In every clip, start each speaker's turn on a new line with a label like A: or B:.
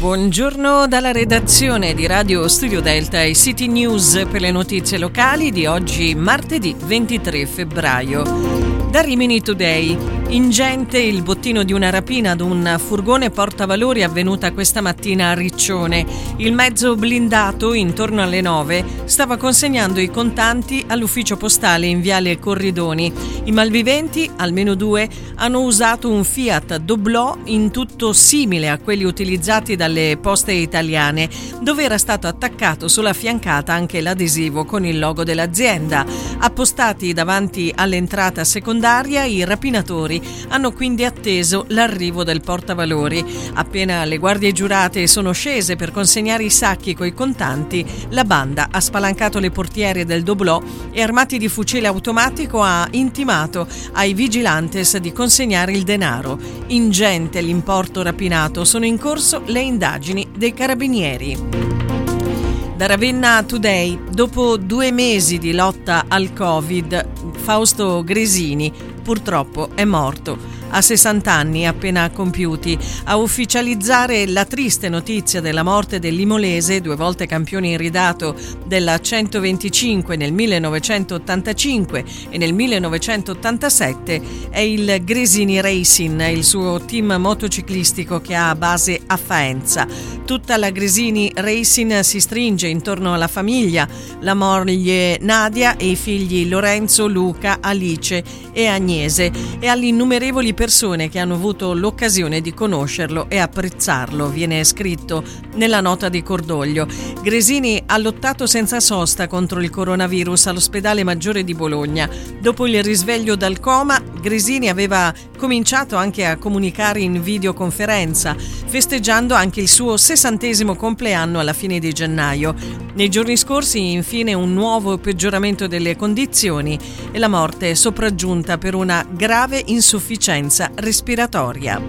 A: Buongiorno dalla redazione di Radio Studio Delta e City News per le notizie locali di oggi, martedì 23 febbraio. Da Rimini Today, ingente il bottino di una rapina ad un furgone portavalori avvenuta questa mattina a Riccione. Il mezzo blindato, intorno alle 9, stava consegnando i contanti all'ufficio postale in viale Corridoni. I malviventi, almeno 2, hanno usato un Fiat Doblò in tutto simile a quelli utilizzati dalle poste italiane, dove era stato attaccato sulla fiancata anche l'adesivo con il logo dell'azienda. Appostati davanti all'entrata secondaria, i rapinatori hanno quindi atteso l'arrivo del portavalori. Appena le guardie giurate sono scese per consegnare i sacchi coi contanti, la banda ha spalancato le portiere del Doblò e, armati di fucile automatico, ha intimato ai vigilantes di consegnare il denaro. Ingente l'importo rapinato, sono in corso le indagini dei carabinieri. Da Ravenna Today, dopo 2 mesi di lotta al Covid, Fausto Gresini purtroppo è morto. A 60 anni appena compiuti, a ufficializzare la triste notizia della morte dell'imolese, 2 volte campione iridato della 125 nel 1985 e nel 1987, è il Gresini Racing, il suo team motociclistico che ha base a Faenza. Tutta la Gresini Racing si stringe intorno alla famiglia, la moglie Nadia e i figli Lorenzo, Luca, Alice e Agnese, e alle innumerevoli persone che hanno avuto l'occasione di conoscerlo e apprezzarlo, viene scritto nella nota di cordoglio. Gresini ha lottato senza sosta contro il coronavirus all'ospedale Maggiore di Bologna. Dopo il risveglio dal coma, Gresini aveva cominciato anche a comunicare in videoconferenza, festeggiando anche il suo 60° compleanno alla fine di gennaio. Nei giorni scorsi, infine, un nuovo peggioramento delle condizioni e la morte sopraggiunta per una grave insufficienza respiratoria.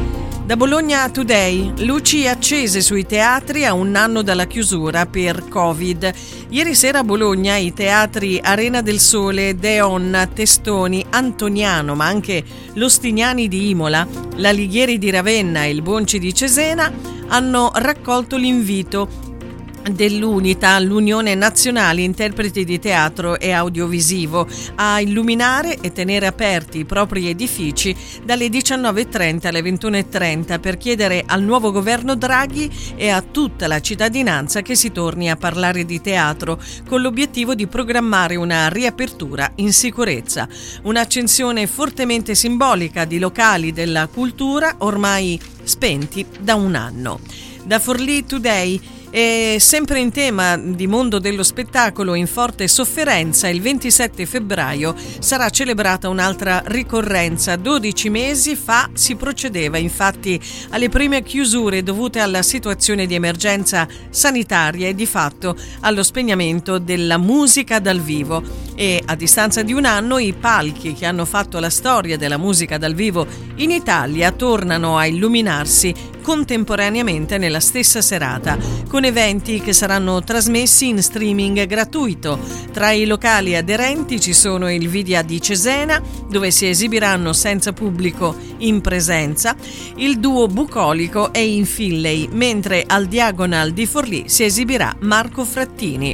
A: Da Bologna Today, luci accese sui teatri a 1 anno dalla chiusura per Covid. Ieri sera a Bologna i teatri Arena del Sole, Deon, Testoni, Antoniano, ma anche l'Ostignani di Imola, l'Alighieri di Ravenna e il Bonci di Cesena hanno raccolto l'invito dell'UNITA, l'Unione Nazionale Interpreti di Teatro e Audiovisivo, a illuminare e tenere aperti i propri edifici dalle 19.30 alle 21.30 per chiedere al nuovo governo Draghi e a tutta la cittadinanza che si torni a parlare di teatro, con l'obiettivo di programmare una riapertura in sicurezza. Un'accensione fortemente simbolica di locali della cultura ormai spenti da 1 anno. Da Forlì Today, e sempre in tema di mondo dello spettacolo in forte sofferenza, il 27 febbraio sarà celebrata un'altra ricorrenza. 12 mesi fa si procedeva infatti alle prime chiusure dovute alla situazione di emergenza sanitaria e di fatto allo spegnimento della musica dal vivo, e a distanza di 1 anno i palchi che hanno fatto la storia della musica dal vivo in Italia tornano a illuminarsi contemporaneamente nella stessa serata, con eventi che saranno trasmessi in streaming gratuito. Tra i locali aderenti ci sono il Vidia di Cesena, dove si esibiranno senza pubblico in presenza, il duo bucolico e in Finlay, mentre al Diagonal di Forlì si esibirà Marco Frattini.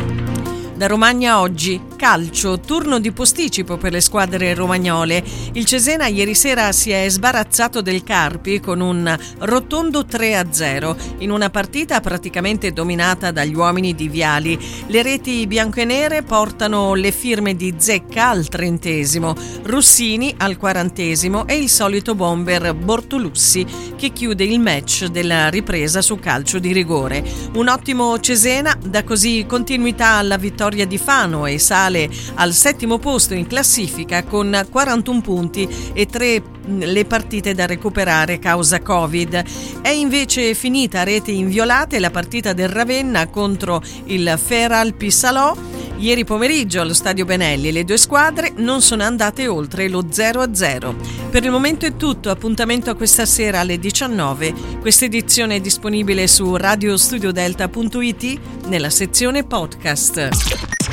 A: Da Romagna Oggi, calcio, turno di posticipo per le squadre romagnole. Il Cesena ieri sera si è sbarazzato del Carpi con un rotondo 3-0 in una partita praticamente dominata dagli uomini di Viali. Le reti bianconere portano le firme di Zecca al 30°, Russini al 40° e il solito bomber Bortolussi che chiude il match della ripresa su calcio di rigore. Un ottimo Cesena dà così continuità alla vittoria di Fano e sale al 7° posto in classifica con 41 punti e 3 le partite da recuperare causa Covid. È invece finita a reti inviolate la partita del Ravenna contro il Feral Pissalò. Ieri pomeriggio allo Stadio Benelli le 2 squadre non sono andate oltre lo 0-0. Per il momento è tutto, appuntamento a questa sera alle 19. Questa edizione è disponibile su radiostudiodelta.it nella sezione podcast.